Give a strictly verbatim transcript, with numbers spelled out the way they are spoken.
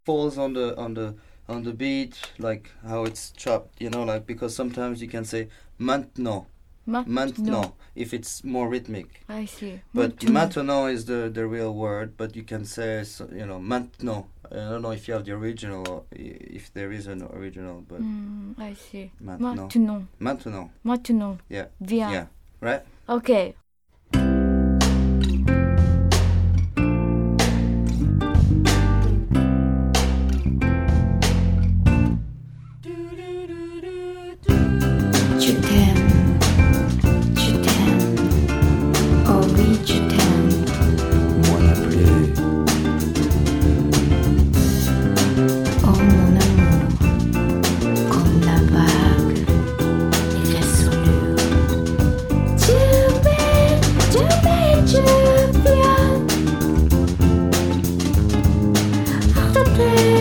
falls on the on the on the beat, like how it's chopped, you know, like because sometimes you can say maintenant, maintenant, if it's more rhythmic. I see. But maintenant is the the real word, but you can say, you know, maintenant. I don't know if you have the original or if there is an original, but mm, I see. Maintenant. Maintenant. Maintenant. Maintenant. Yeah. Viens. Yeah. Right? Okay. Je t'aime, je t'aime, oh oui je t'aime. Moi non plus. Oh mon amour, comme la vague irrésolue. Tu vais, tu vais, je viens. Je t'aime.